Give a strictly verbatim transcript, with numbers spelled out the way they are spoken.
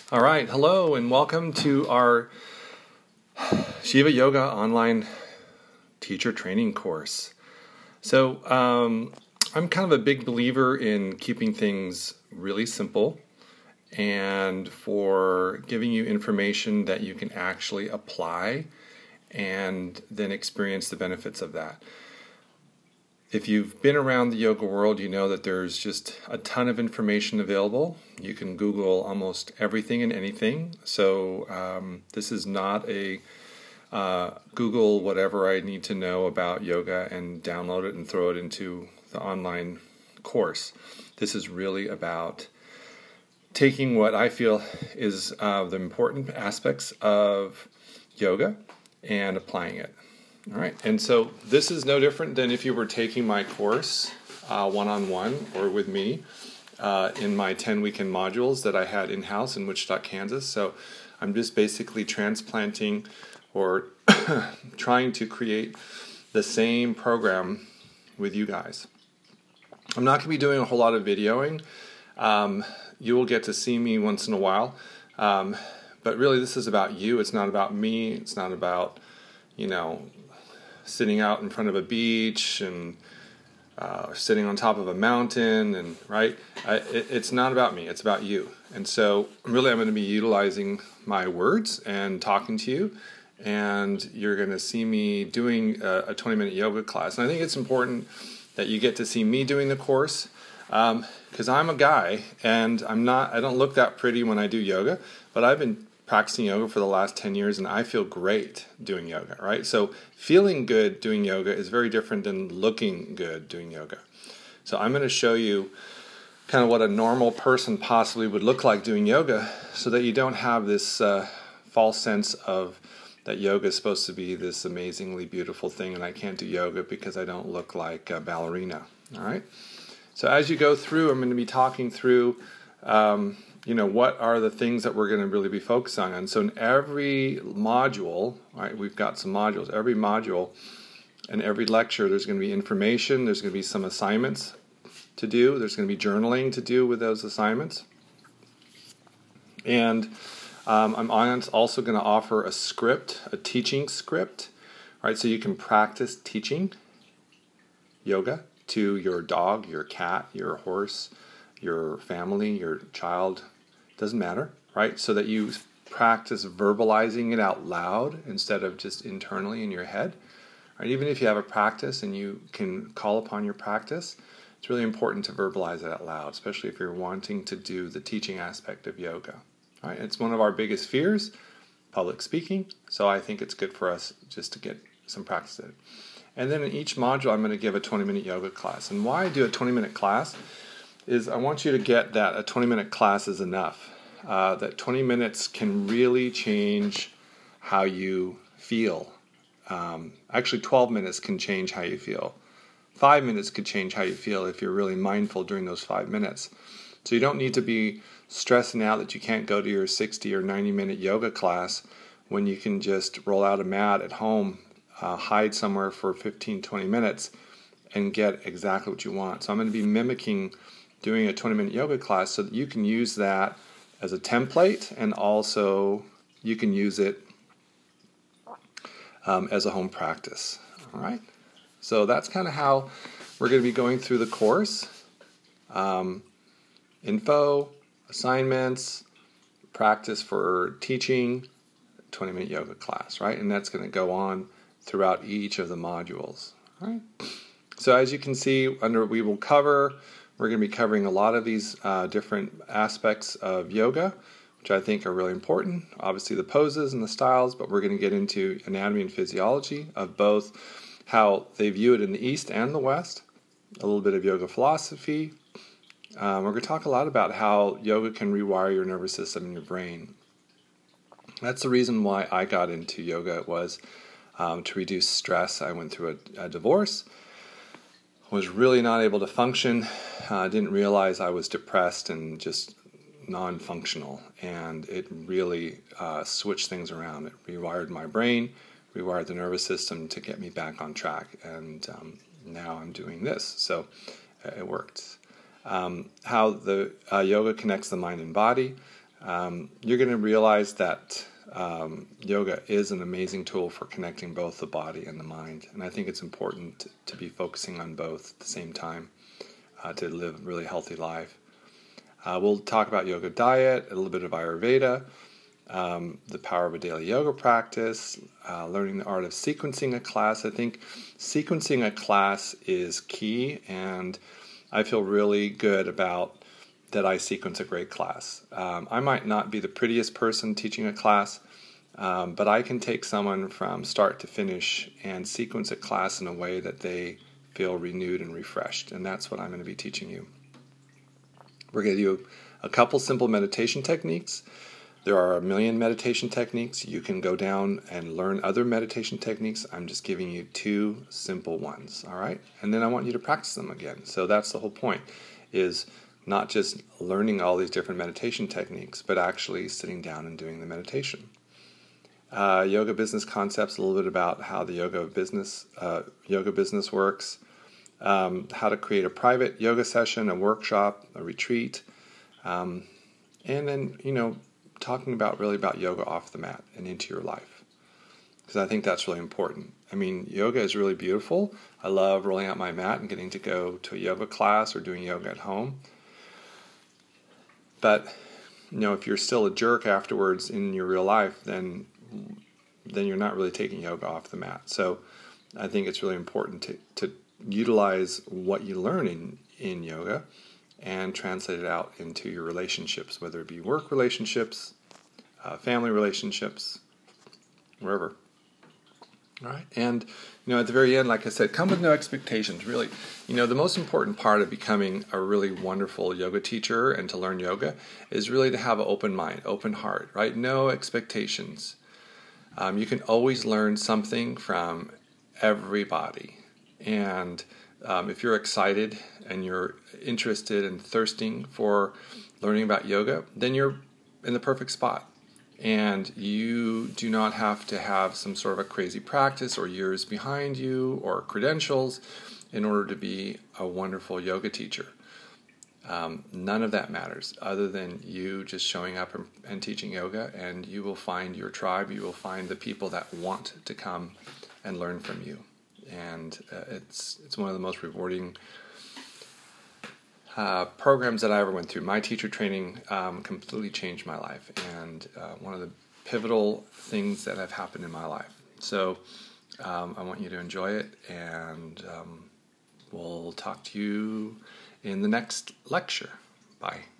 All right, hello and welcome to our Shiva Yoga online teacher training course. So um, I'm kind of a big believer in keeping things really simple and for giving you information that you can actually apply and then experience the benefits of that. If you've been around the yoga world, you know that there's just a ton of information available. You can Google almost everything and anything. So um, this is not a uh, Google whatever I need to know about yoga and download it and throw it into the online course. This is really about taking what I feel is uh, the important aspects of yoga and applying it. All right, and so this is no different than if you were taking my course uh, one-on-one or with me uh, in my ten weekend modules that I had in-house in Wichita, Kansas. So I'm just basically transplanting or trying to create the same program with you guys. I'm not going to be doing a whole lot of videoing. Um, you will get to see me once in a while, um, but really this is about you. It's not about me. It's not about, you know, sitting out in front of a beach and uh, sitting on top of a mountain, and right, I, it, it's not about me, it's about you. And so really I'm going to be utilizing my words and talking to you, and you're going to see me doing a, a twenty minute yoga class. And I think it's important that you get to see me doing the course, because um, I'm a guy and I'm not, I don't look that pretty when I do yoga, but I've been practicing yoga for the last ten years and I feel great doing yoga, right? So feeling good doing yoga is very different than looking good doing yoga. So I'm going to show you kind of what a normal person possibly would look like doing yoga, so that you don't have this uh, false sense of that yoga is supposed to be this amazingly beautiful thing and I can't do yoga because I don't look like a ballerina, all right? So as you go through, I'm going to be talking through um, you know, what are the things that we're going to really be focusing on. So in every module, right, we've got some modules, every module and every lecture, there's going to be information, there's going to be some assignments to do, there's going to be journaling to do with those assignments. And um, I'm also going to offer a script, a teaching script, right, so you can practice teaching yoga to your dog, your cat, your horse, your family, your child, doesn't matter, right? So that you practice verbalizing it out loud instead of just internally in your head, right? Even if you have a practice and you can call upon your practice, it's really important to verbalize it out loud, especially if you're wanting to do the teaching aspect of yoga, right? It's one of our biggest fears, public speaking, so I think it's good for us just to get some practice in it. And then in each module, I'm going to give a twenty minute yoga class. And why I do a twenty minute class is I want you to get that a twenty minute class is enough. Uh, that twenty minutes can really change how you feel. Um, actually, twelve minutes can change how you feel. Five minutes could change how you feel if you're really mindful during those five minutes. So you don't need to be stressing out that you can't go to your sixty or ninety minute yoga class when you can just roll out a mat at home, uh, hide somewhere for fifteen, twenty minutes and get exactly what you want. So I'm going to be mimicking doing a twenty minute yoga class so that you can use that as a template, and also you can use it um, as a home practice. All right. So that's kind of how we're going to be going through the course. Um, info, assignments, practice for teaching, twenty minute yoga class, right? And that's going to go on throughout each of the modules. All right. So as you can see, under we will cover We're going to be covering a lot of these uh, different aspects of yoga, which I think are really important. Obviously the poses and the styles, but we're going to get into anatomy and physiology of both how they view it in the East and the West, a little bit of yoga philosophy. Um, we're going to talk a lot about how yoga can rewire your nervous system and your brain. That's the reason why I got into yoga. It was um, to reduce stress. I went through a, a divorce. Was really not able to function. I uh, didn't realize I was depressed and just non-functional, and it really uh, switched things around. It rewired my brain, rewired the nervous system to get me back on track, and um, now I'm doing this, so uh, it worked. Um, how the uh, yoga connects the mind and body, um, you're going to realize that um, yoga is an amazing tool for connecting both the body and the mind. And I think it's important to be focusing on both at the same time uh, to live a really healthy life. Uh, we'll talk about yoga diet, a little bit of Ayurveda, um, the power of a daily yoga practice, uh, learning the art of sequencing a class. I think sequencing a class is key, and I feel really good about that I sequence a great class. Um, I might not be the prettiest person teaching a class, um, but I can take someone from start to finish and sequence a class in a way that they feel renewed and refreshed, and that's what I'm going to be teaching you. We're going to do a couple simple meditation techniques. There are a million meditation techniques. You can go down and learn other meditation techniques. I'm just giving you two simple ones, all right? And then I want you to practice them again. So that's the whole point, is not just learning all these different meditation techniques, but actually sitting down and doing the meditation. Uh, yoga business concepts, a little bit about how the yoga business uh, yoga business works, um, how to create a private yoga session, a workshop, a retreat, um, and then, you know, talking about really about yoga off the mat and into your life, because I think that's really important. I mean, yoga is really beautiful. I love rolling out my mat and getting to go to a yoga class or doing yoga at home. But, you know, if you're still a jerk afterwards in your real life, then then you're not really taking yoga off the mat. So I think it's really important to, to utilize what you learn in, in yoga and translate it out into your relationships, whether it be work relationships, uh, family relationships, wherever. All right. And, you know, at the very end, like I said, come with no expectations. Really, you know, the most important part of becoming a really wonderful yoga teacher and to learn yoga is really to have an open mind, open heart, right? No expectations. Um, you can always learn something from everybody. And um, if you're excited and you're interested and thirsting for learning about yoga, then you're in the perfect spot. And you do not have to have some sort of a crazy practice or years behind you or credentials in order to be a wonderful yoga teacher. Um, none of that matters other than you just showing up and, and teaching yoga, and you will find your tribe. You will find the people that want to come and learn from you. And uh, it's it's one of the most rewarding Uh, programs that I ever went through. My teacher training um, completely changed my life, and uh, one of the pivotal things that have happened in my life. So um, I want you to enjoy it, and um, we'll talk to you in the next lecture. Bye.